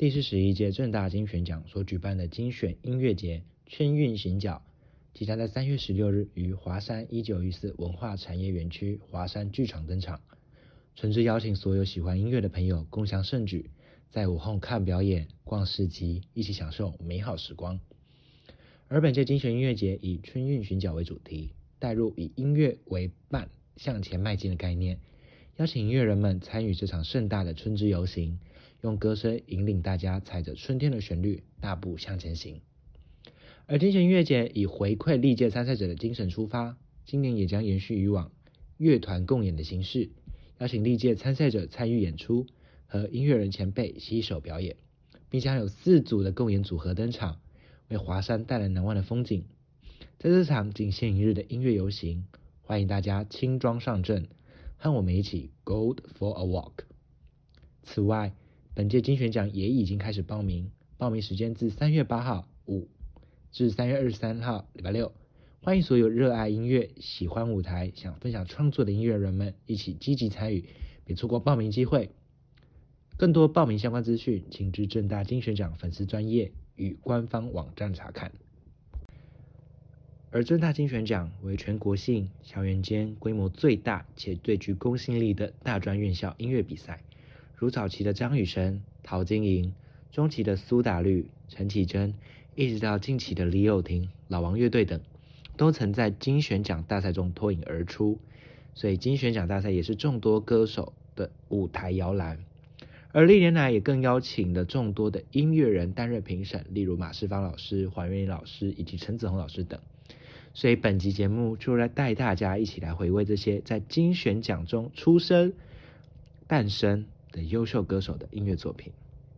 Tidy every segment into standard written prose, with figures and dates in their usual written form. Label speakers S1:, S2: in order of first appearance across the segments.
S1: 第41届政大金选奖所举办的精选音乐节春韵行脚，即将在3月16日于华山1914文化产业园区华山剧场登场。诚挚邀请所有喜欢音乐的朋友共襄盛举，在午后看表演、逛市集，一起享受美好时光。而本届精选音乐节以春韵寻脚为主题，带入以音乐为伴向前迈进的概念，邀请音乐人们参与这场盛大的春之游行，用歌声引领大家踩着春天的旋律大步向前行。而精选音乐节以回馈历届参赛者的精神出发，今年也将延续以往乐团共演的形式，邀请历届参赛者参与演出，和音乐人前辈携手表演，并将有4组的共演组合登场，为华山带来难忘的风景。在这场仅限1日的音乐游行，欢迎大家轻装上阵，和我们一起 Go for a walk。 此外，本届金选奖也已经开始报名，报名时间自3月8号5至3月23号礼拜六，欢迎所有热爱音乐、喜欢舞台、想分享创作的音乐人们一起积极参与，别错过报名机会。更多报名相关资讯，请至政大金选奖粉丝专页与官方网站查看。而政大金选奖为全国性、校园间规模最大且最具公信力的大专院校音乐比赛，如早期的张雨生、陶晶莹，中期的苏打绿、陈绮贞，一直到近期的李友廷、老王乐队等，都曾在金选奖大赛中脱颖而出，所以金选奖大赛也是众多歌手的舞台摇篮。而历年来也更邀请了众多的音乐人担任评审，例如马世芳老师、黄元玲老师以及陈子鸿老师等。所以本集节目就来带大家一起来回味这些在金选奖中出生、诞生的优秀歌手的音乐作品。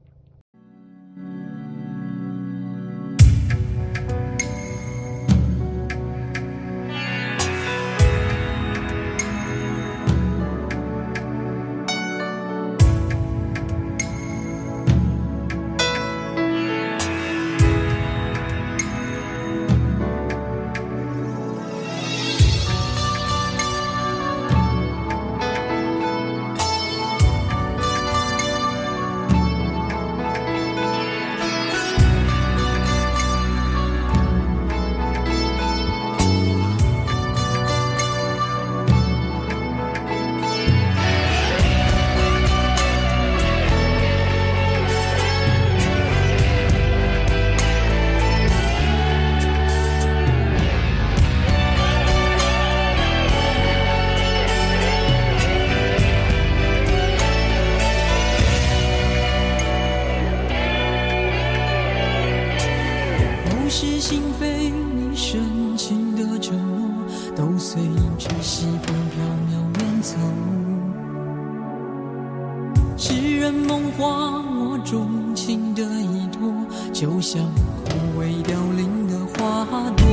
S2: 诗人梦话，我钟情的依托，就像枯萎凋零的花朵。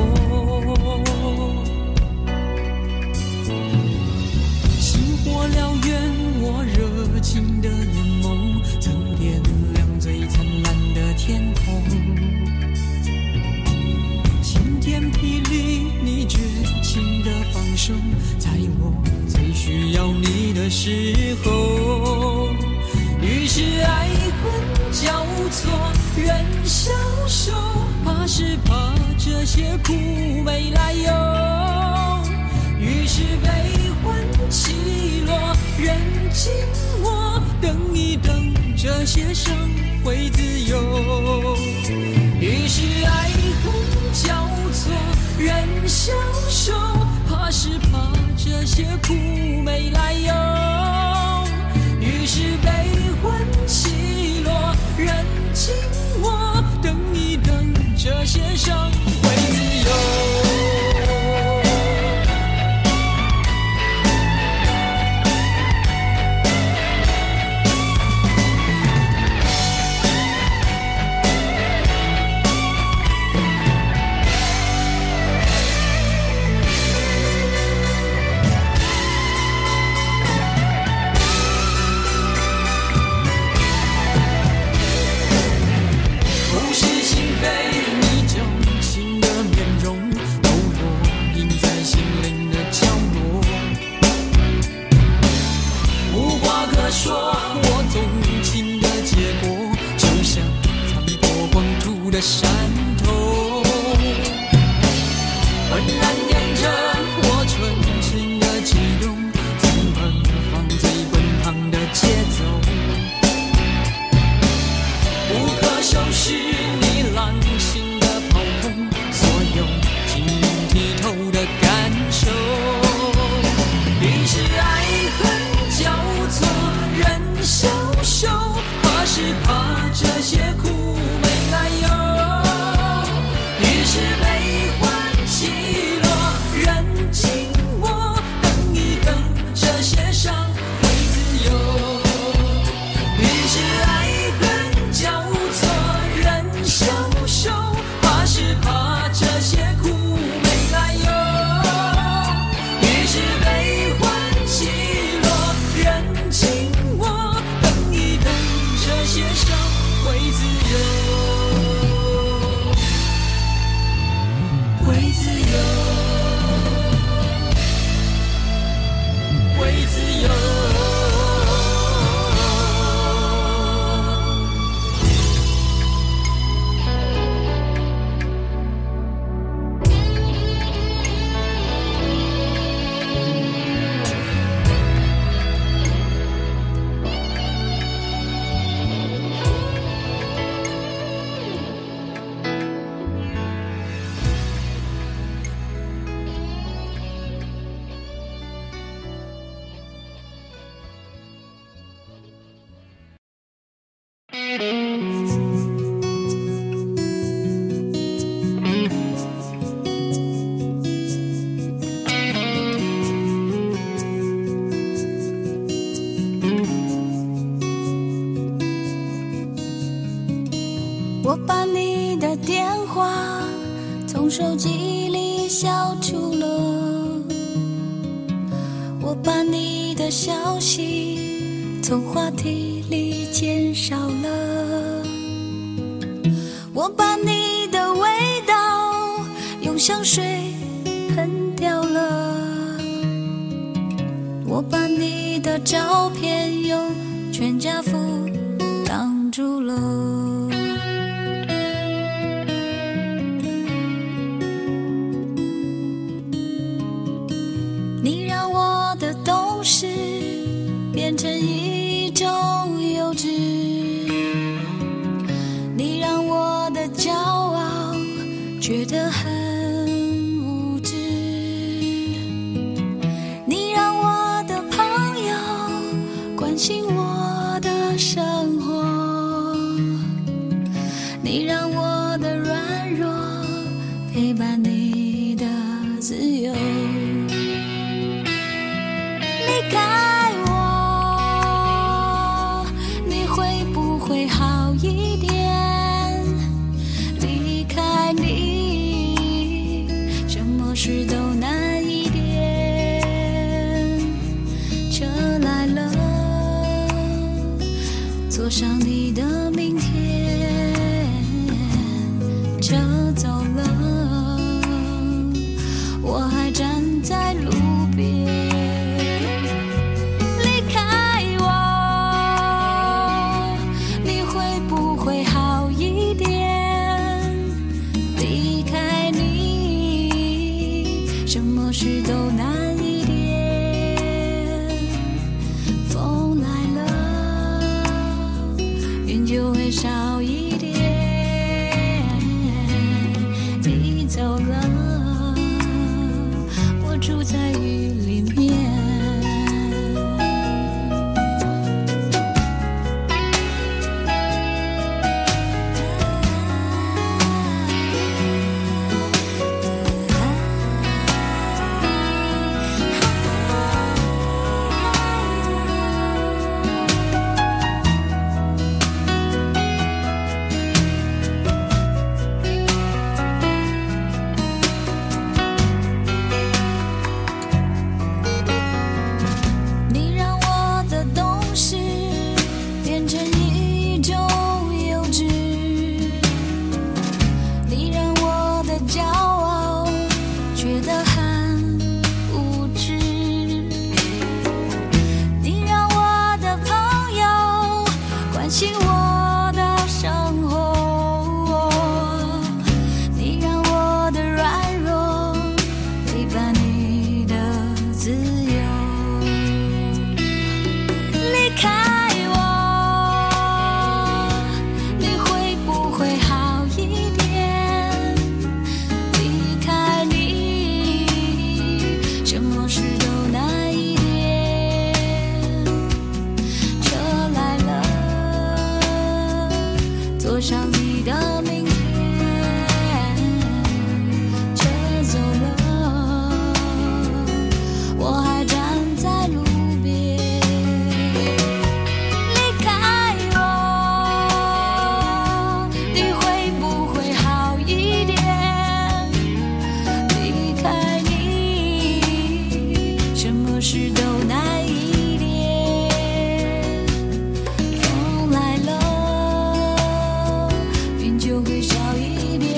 S2: 星火燎原，我热情的眼眸，曾点亮最灿烂的天空。晴天霹雳，你绝情的放手，在我最需要你的时候。于是爱恨交错，人消瘦，怕是怕这些苦没来由。于是悲欢起落，人静默，等一等，这些伤会自由。于是爱恨交错，人消瘦，怕是怕这些苦没来由。于是悲欢起落，人静默，等一等，这些伤会自由。 山头，浑然点着我纯情的悸动，在奔放最滚烫的节奏，不可收拾你浪情的炮轰，所有晶莹剔透的感受，于是爱恨交错，人消瘦，怕是怕这些苦没来由，于是悲欢起落，人静默，等一等，这些伤会自由，于是爱恨交错，人消瘦，怕是怕这些苦没来由，于是悲欢起落，人静默，等一等，这些伤会自由，会自由，会自由。
S3: 我把你的电话从手机里消除了，我把你的消息从话题里减少了，我把你的味道用香水喷掉了，我把你的照片用全家福挡住了，你让我的懂事变成一种幼稚，你让我的骄傲觉得很无知，你让我的朋友关心我的生活，你让我的软弱陪伴你的自由，离开我，你会不会好一点？离开你，什么事都难一点。车来了，坐上你的明天。车走了，我还站在路边。事都难一点，风来了，云就会少一点。你走了，我住在雨里面。 上你的明天，车走了，我还站在路边。离开我，你会不会好一点？离开你，什么事都难一点。风来了，云就会少一点。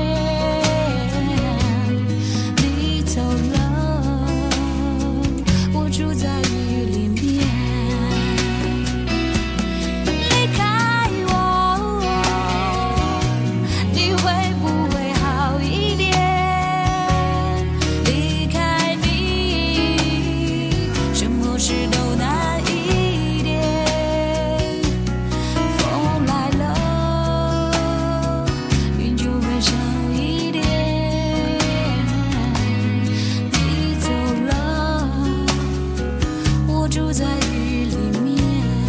S3: 你走了，我住在雨里面。离开我，你会不会好一点？离开你，什么事都难一点。风来了，云就会少一点。你走了，我住在雨里面。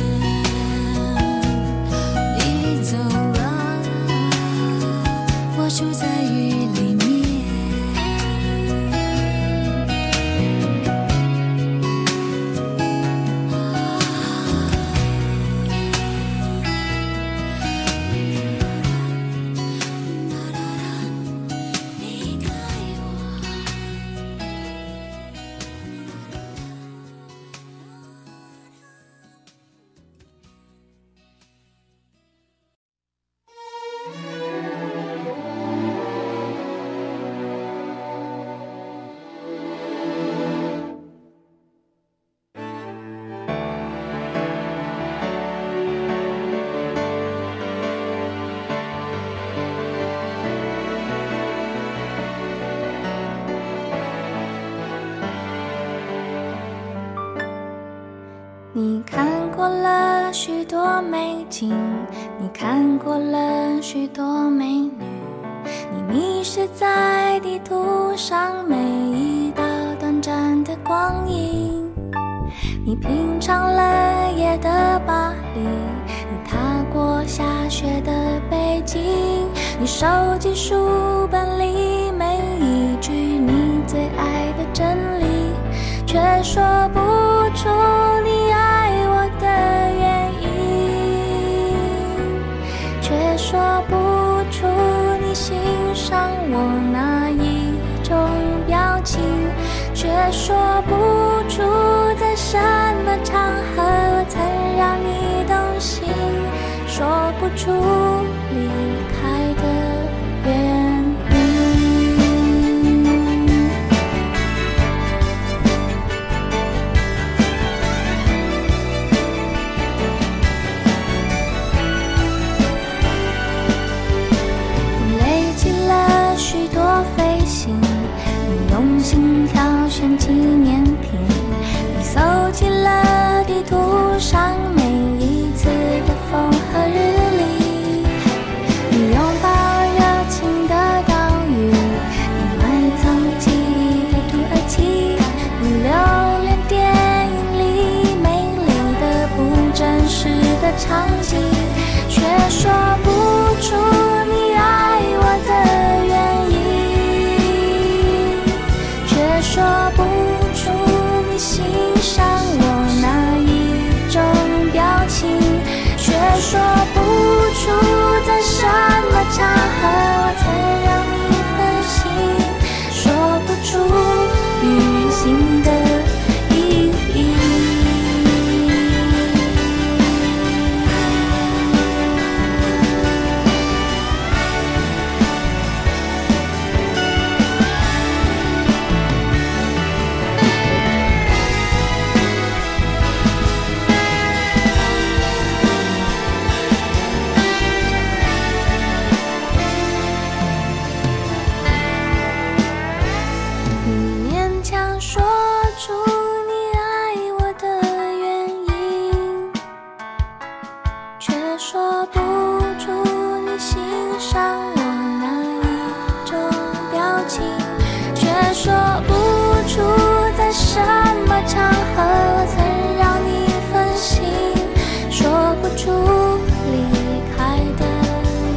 S3: 你走了，我住在雨里面。离开我。你看过了许多美景，你看过了许多美女，你迷失在地图上每一道短暂的光阴。你品尝了夜的巴黎，你踏过下雪的北京，你收集书本里每一句你最爱的真理，却说不出你爱我的原因，却说不出你欣赏我哪一种表情，却说不出在什么场合我曾让你动心，说不出离开的原因。你累积了许多飞行，你用心挑选纪念品，你搜集了地图上每一次的风和日丽，你拥抱热情的岛屿，你埋藏记忆的土耳其，你留恋电影里美丽的不真实的场景，却说不出你爱我的原因，却说不出你欣赏我哪一种表情，却说不出在什么场合我曾让你分心，说不出旅行的意义。你勉强说出你爱我的原因，却说不出你欣赏我哪一种表情，却说不出在什么场合我曾让你分心，说不出离开的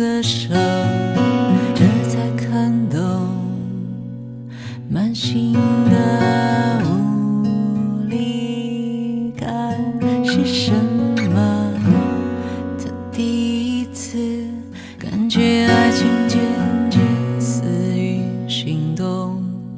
S3: 的手，这才看懂满心的无力感是什么。的第一次感觉爱情渐渐死于心动。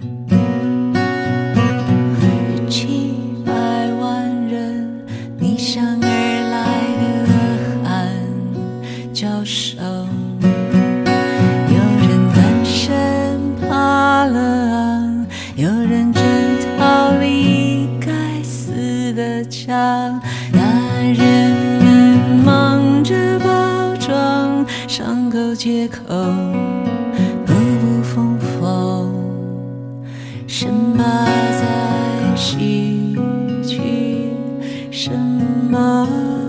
S3: 叫声，有人单身爬了岸，有人正逃离该死的家，但人人忙着包装伤口借口，步步风风，深扒在洗去什么？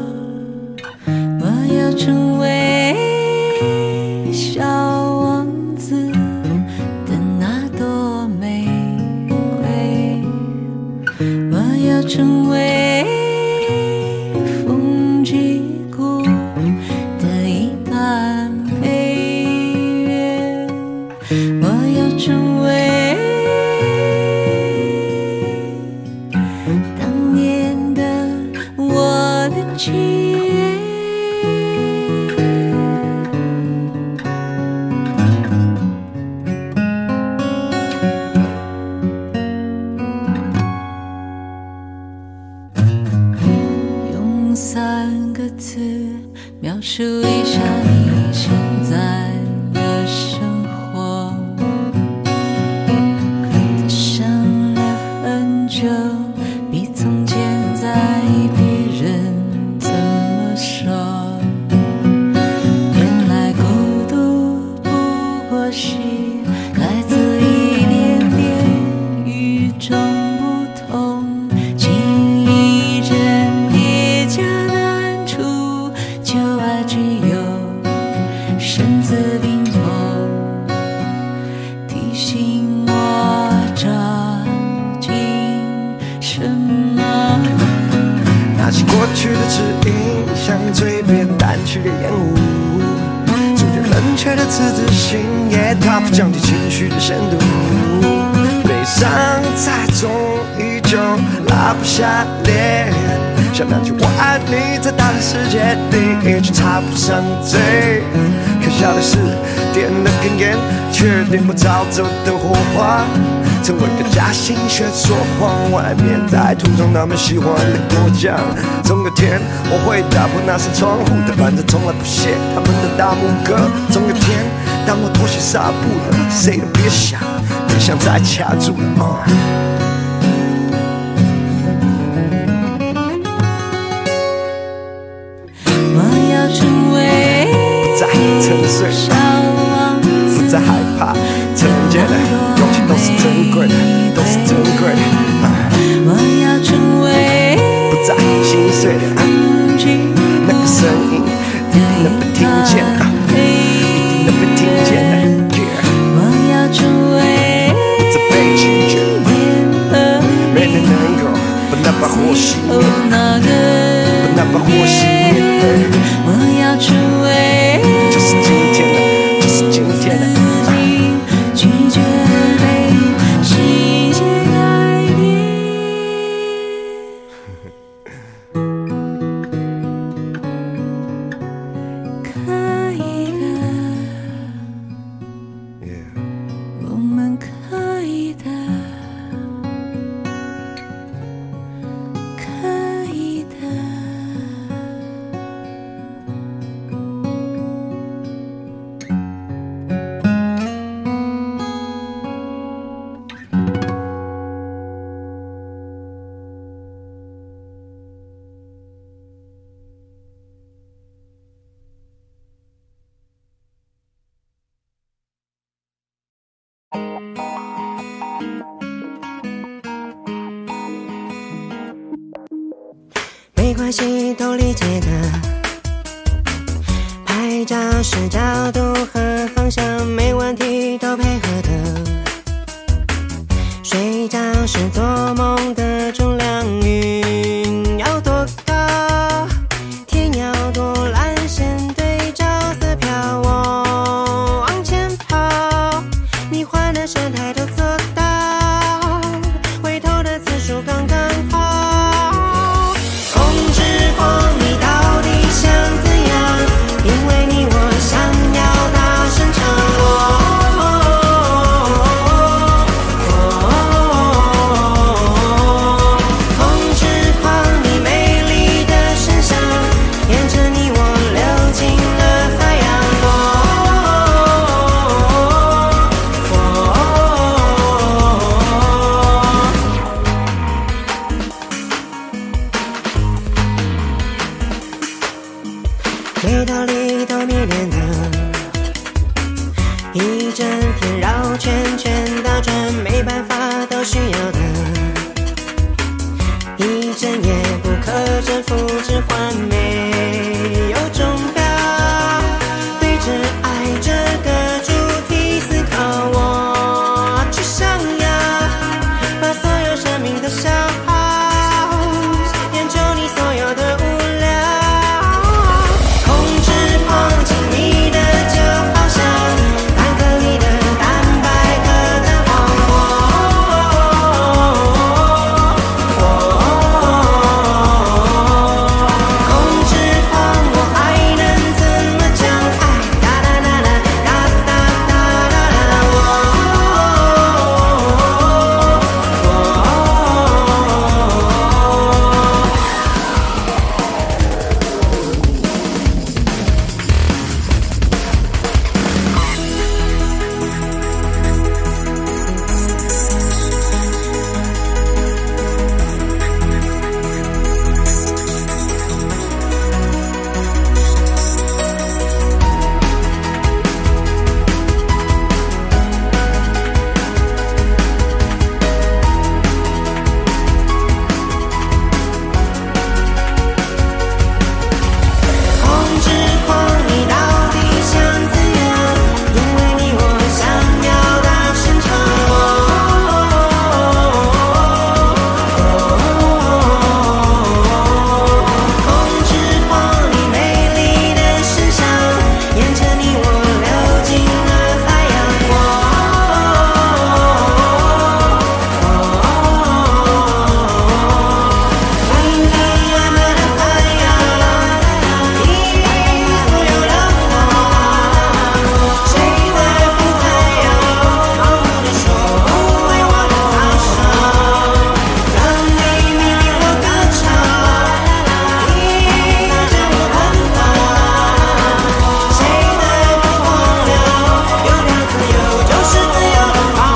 S3: 我要成为小王子的那朵玫瑰，我要成为风纪鼓的一段配乐，我要成为当年的我的契约。3个字描述一下你现在的生活，它想了很久，比从前在意别人怎么说。原来孤独不过是来自一点点与众不同，轻易着旧爱只有身子冰冻，提醒我抓紧什么？
S4: 拿起过去的指引，像嘴边淡去的烟雾，逐渐冷却的自尊心，也大幅降低情绪的深度。悲伤再重依旧拉不下脸，想那句我爱你，在大的世界里却插不上嘴。可笑的是，点了根烟，却点不着走的火花。成为个假心却说谎，外面在途中他们喜欢的果酱。总有天我会打破那扇窗户，但反正从来不屑他们的大拇哥。总有天当我脱鞋撒步了，谁都别想再卡住了。沉睡，不再害怕，承认的勇气都是珍贵的，都是珍贵的。
S3: 我要成为
S4: 不再心碎的，那个声音一定能被听见，一定能被听见的。
S3: 我要成为
S4: 不再被拒绝，没人能够把那把火熄灭，把那把火熄灭。
S3: 我要成为。
S4: 就是今天的，就是今天的。
S3: 拒绝被世界改变。可以的，我们可以的，可以的。
S5: 没关系，都理解的。拍照时角度和方向没问题，都配合的。睡觉时做梦的重量，云要多高，天要多蓝，线对角色飘，我一整天绕圈圈倒转，没办法都需要的，一整夜不可征服之幻没有终标，对着爱这个主题思考，我只想要把所有生命都消耗，研究你所有的无聊，控制狂亲密的就好像蛋壳里的蛋白和蛋控制狂我还能怎么讲？爱哒哒哒哒哒哒哒哒控制狂你到底想怎样？因为你我想要大声唱。控制狂你美丽的身上，沿着你我流进了海洋。对你爱慕的海洋，一无所有的我，谁在乎太阳？盲目地说不为我的早上，让你命令我歌唱，你着我奔跑，谁在乎荒凉？有条自由就是自由的方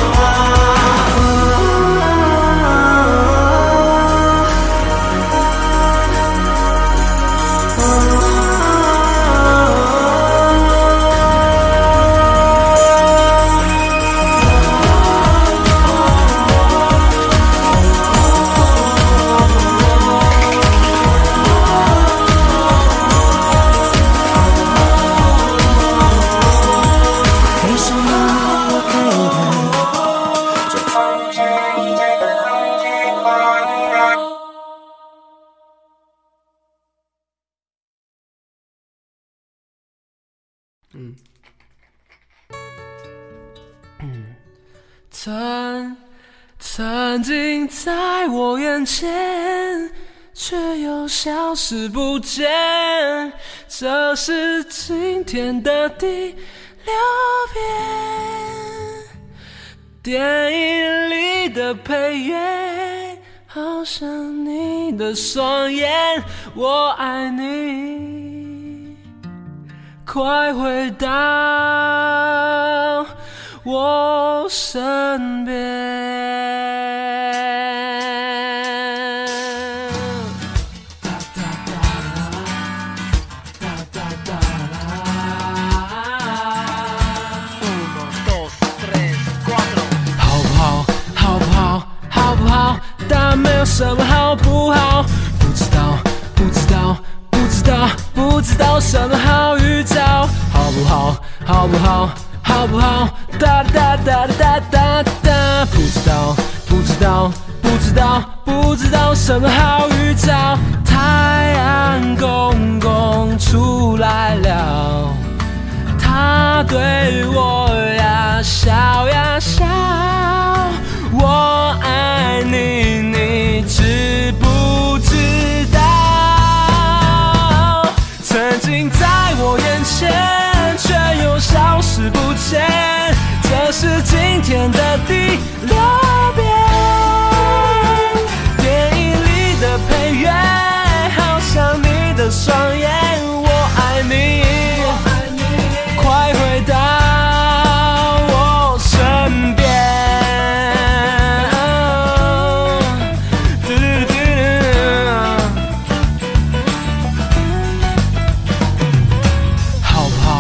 S5: 为什么我可以的？就控制你这个控制狂的。
S6: 曾经在我眼前，却又消失不见。这是今天的第6遍，电影里的配乐，好像你的双眼。我爱你，快回到我身边。好不好？但没有什么好不好，不知道什么好预兆，好不好？哒哒哒哒哒哒，不知道什么好预兆。太阳公公出来了，他对我呀笑呀笑，我爱你，你知不知道？曾经在我眼前，却又消失不见。这是今天的第6遍，电影里的配乐，好像你的双眼。我爱你，快回到我身边。好不好？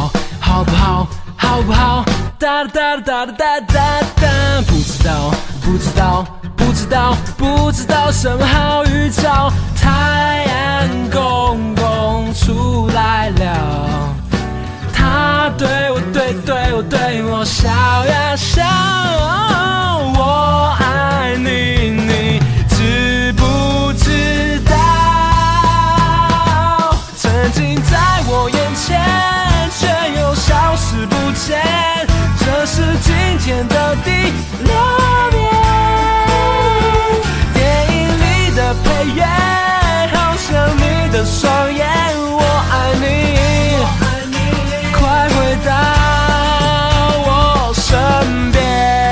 S6: 哒哒哒哒哒哒，不知道不知道不知道不知道什么好预兆，太阳公公出来了，他对我对我笑呀笑，我爱你，你知不知道？曾经在我眼前，却又消失不见，这是今天的第6遍。电影里的配乐，好像你的双眼，我爱你，快回到我身边。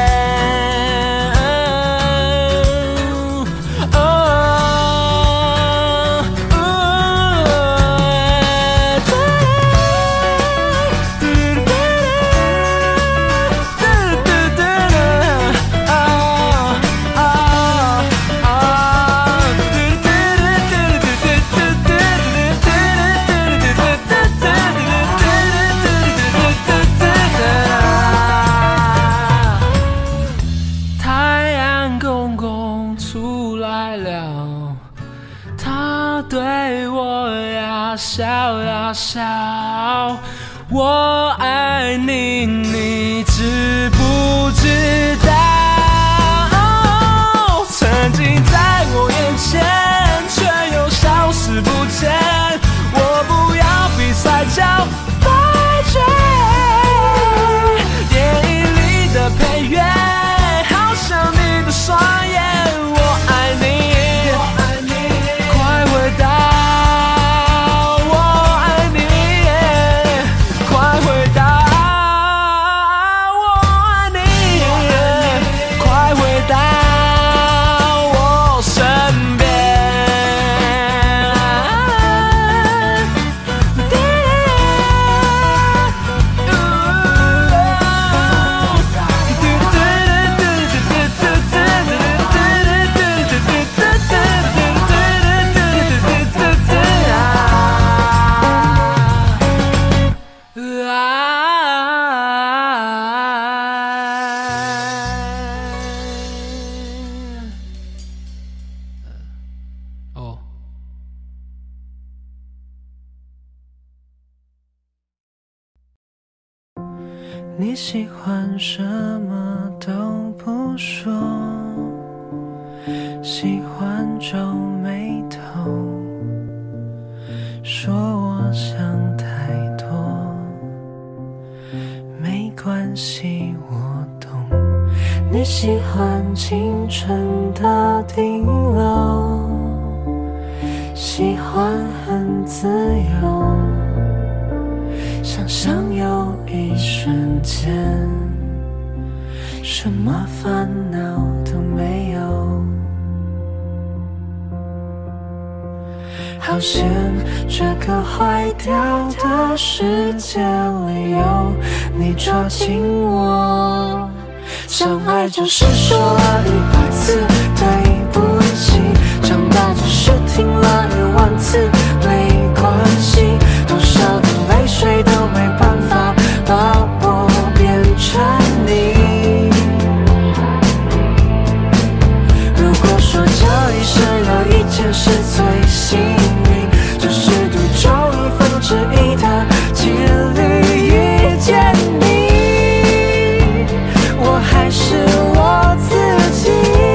S6: 笑呀笑，我爱你，你知不知道？曾经在我眼前，却又消失不见。我不要比赛叫白卷，电影里的配乐，好像你的双眼，我爱你，快回到。
S5: 你喜欢什么都不说，喜欢皱眉头，说我想太多，没关系我懂。你喜欢清晨的顶楼，喜欢很自由，想象有一瞬间什么烦恼都没有。好险这个坏掉的世界里有你抓紧我，相爱就是说了100次对不起，长大就是听了10000次没关系，多少的泪水都没办法把我变成你。如果说这一生有一件事最幸运，就是赌中1/1的几率遇见你，我还是我自己，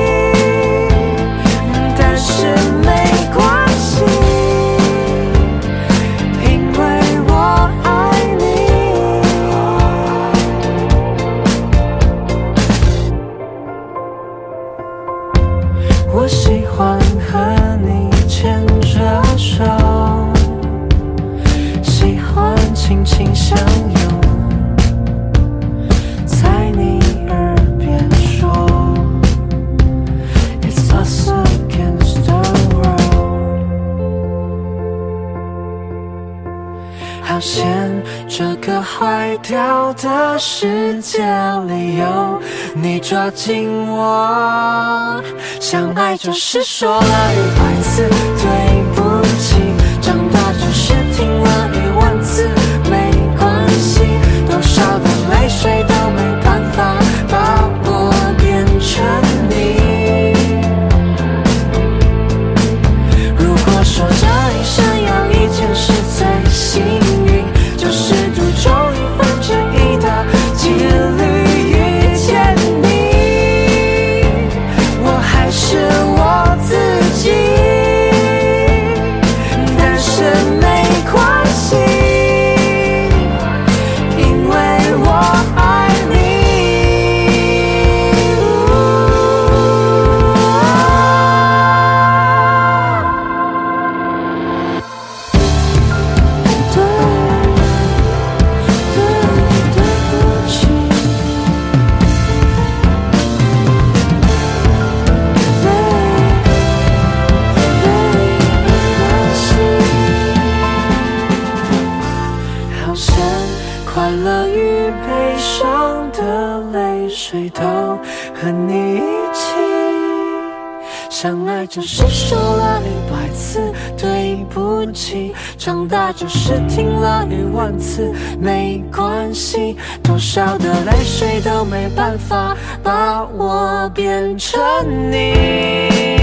S5: 但是没关系，因为我爱你。我喜欢和你牵着手，喜欢轻轻相拥，在你耳边说 It's us against the world。 好险这个坏掉的世界里有你抓紧我，相爱就是说了100次对不起，长大就是听了10000次没关系，多少的泪水都没
S2: 的雨，悲伤的泪水都和你一起。相爱就是说了100次对不起，长大就是听了10000次没关系，多少的泪水都没办法把我变成你。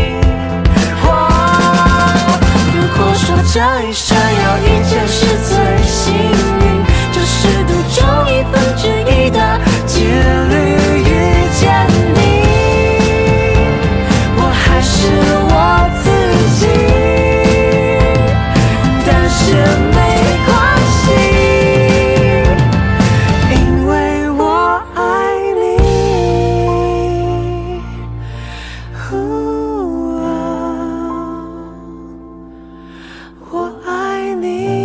S2: 如果说这一生有一件事最幸运，就是赌中1/1的几率遇见你，我还是我自己，但是没关系，因为我爱你。我爱你。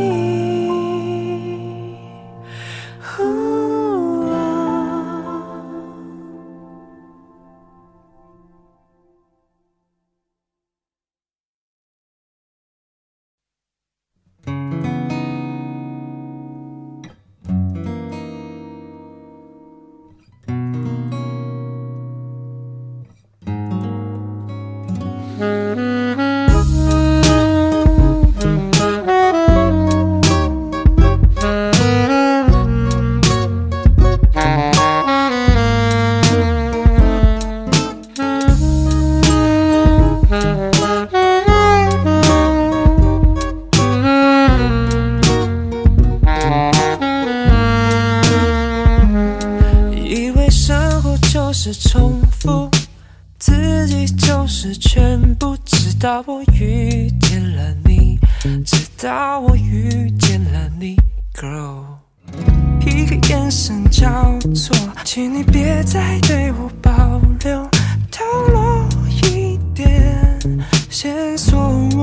S2: 以为生活就是重复，自己就是全部，直到我遇见了你，直到我遇见了你 ，Girl。一个眼神交错，请你别再对我保留，透露一点线索。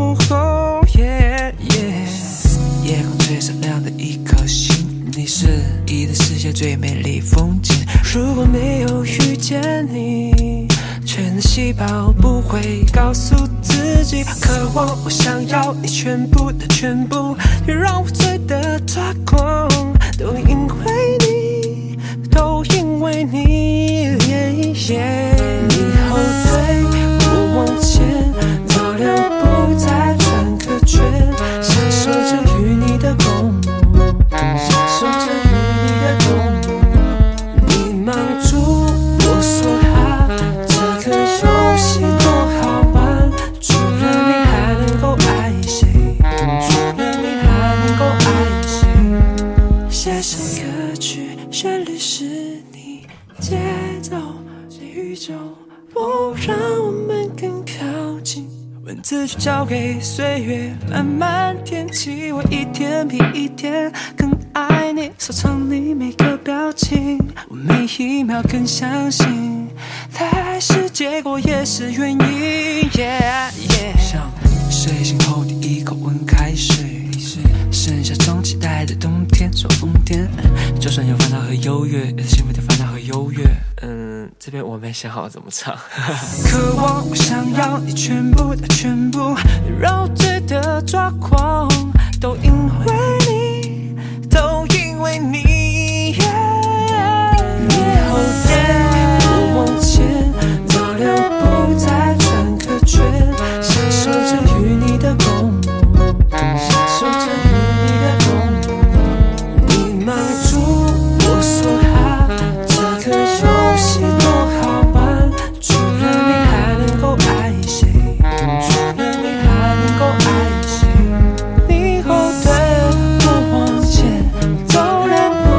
S2: 夜空最闪亮的一颗星，你是你的世界最美丽风景。如果没有遇见你，全的细胞不会告诉自己，渴望我想要你全部的全部，你让我醉得抓狂，都因为你，都因为你。你后退，我往前，走两步再转个圈，享受着与你的共舞，享受着与你的共舞。你忙住我说哈，这个游戏多好玩，除了你还能够爱谁？除了你还能够爱谁？写首歌曲，旋律是你，节奏是宇宙，不让我们更靠近。文字就交给岁月慢慢填起，我一天比一天更爱你，收藏你每个表情，我每一秒更相信，来是结果也是原因。像睡醒后第一口温开水，剩下种期待的冬天，说疯癫，就算有烦恼和优越，幸福的烦恼和优越。这边我没想好怎么唱。渴望我想要你全部的全部，你让我醉得抓狂，都因为你，都因为你。你后退，我往前，走两步再转个圈，享受着与你的共舞，享受着与你的共舞。你忙住我说哈，这个游戏多好玩，除了你还能够爱谁？除了你还能够爱谁？你后退，我往前，走两步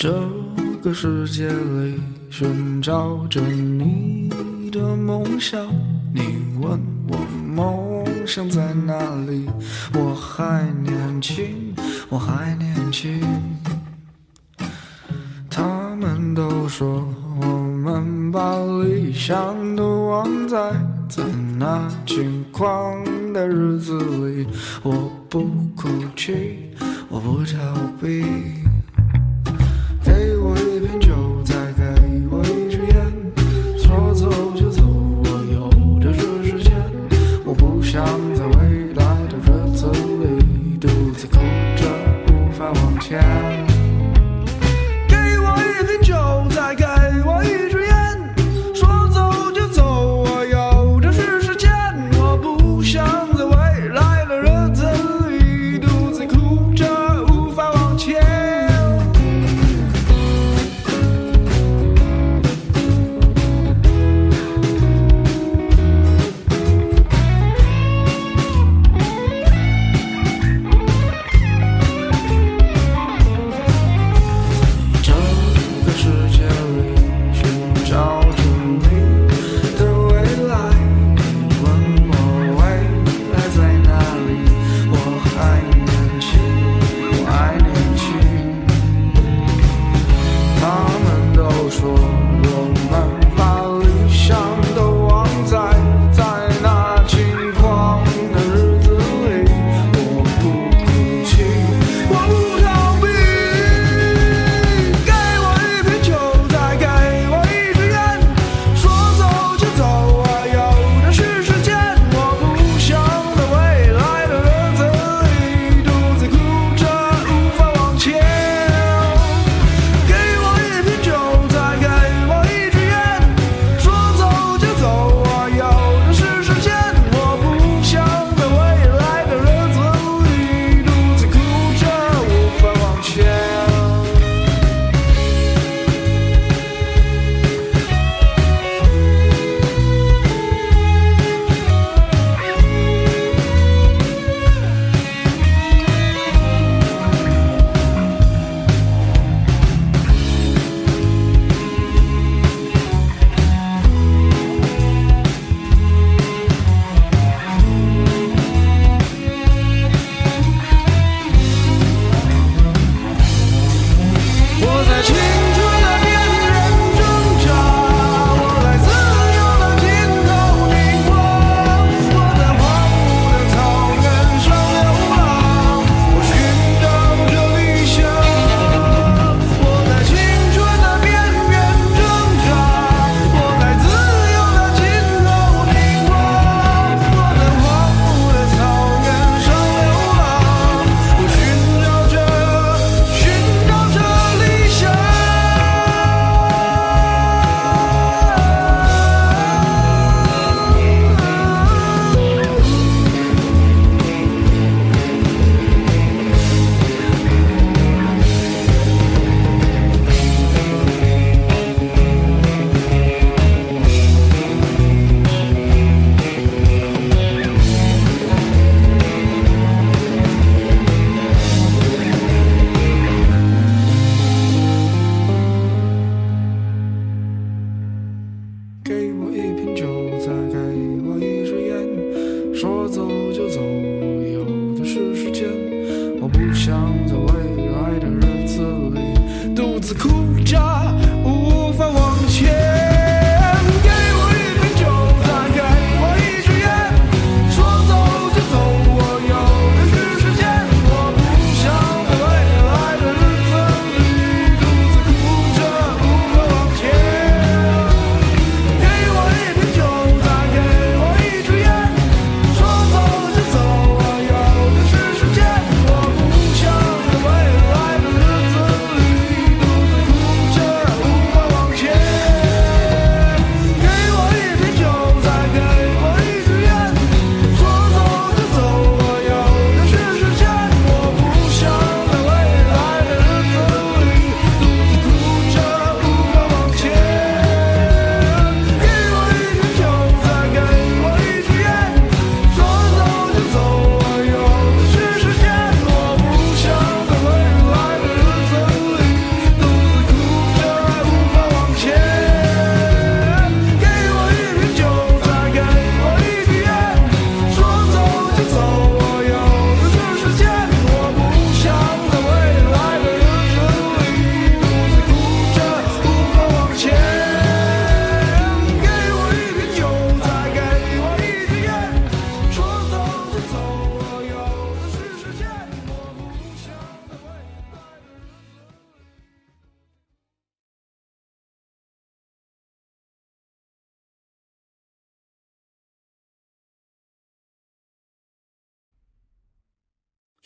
S7: 这个世界里寻找着你的梦想，你问我梦想在哪里？我还年轻，我还年轻。他们都说我们把理想都忘在那轻狂的日子里。我不哭泣，我不逃避。给我一瓶酒，再给我一支烟，说走就走，我有的是时间。我不想在未来的日子里独自哭着无法往前。给我一瓶酒，再给我一支烟，说走就走，我有的是时间。我不想在未来的日子里独自哭着无法往前。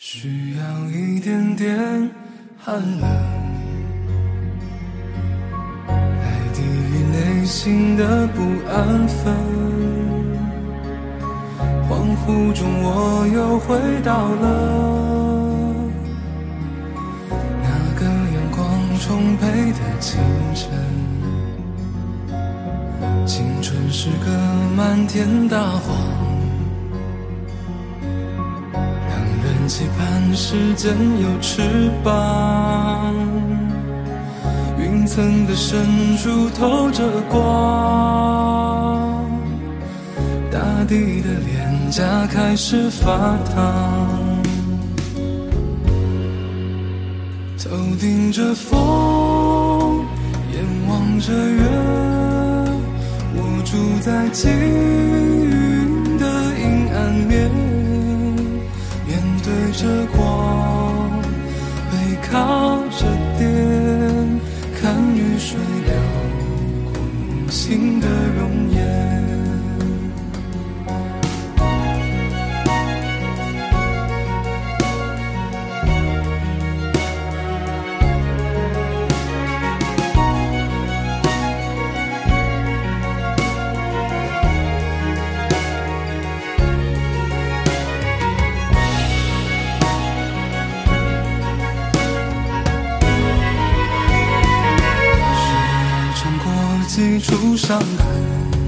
S7: 需要一点点寒冷，来抵御内心的不安分。恍惚中我又回到了那个阳光充沛的清晨。青春是个漫天大谎，让人期盼时间有翅膀，云层的深处透着光，大地的脸颊开始发烫，头顶着风，眼望着月，我住在积云的阴暗面，面对着光，背靠着电，看雨水辽过母亲的容颜。几处伤痕，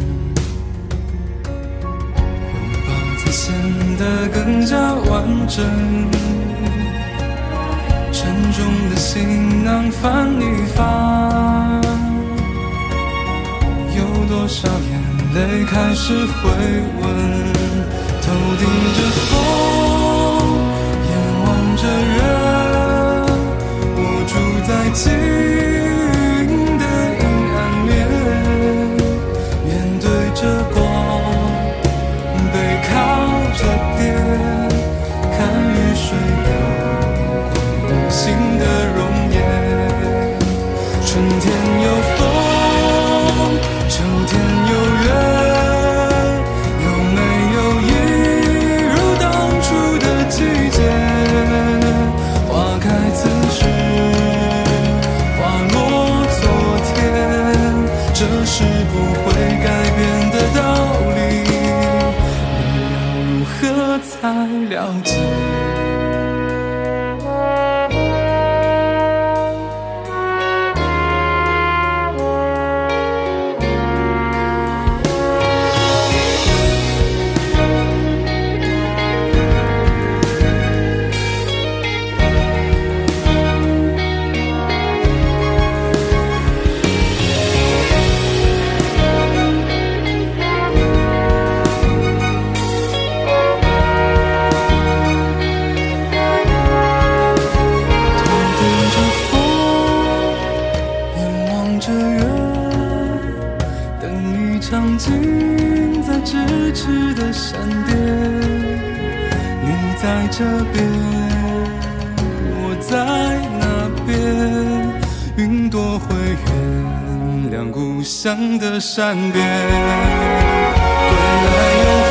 S7: 拥抱才显得更加完整，沉重的行囊翻一翻，有多少眼泪开始回温，头顶着风，眼望着月，我住在积云的阴暗面，面对着光，背靠着电，看雨水流过母亲的容颜。春天有风，秋天有月，有没有一如当初的季节？花开此时，花落昨天，这是不会改变的道理，你要如何才了解？近在咫尺的闪电，你在这边，我在那边，云朵会原谅故乡的善变，归来有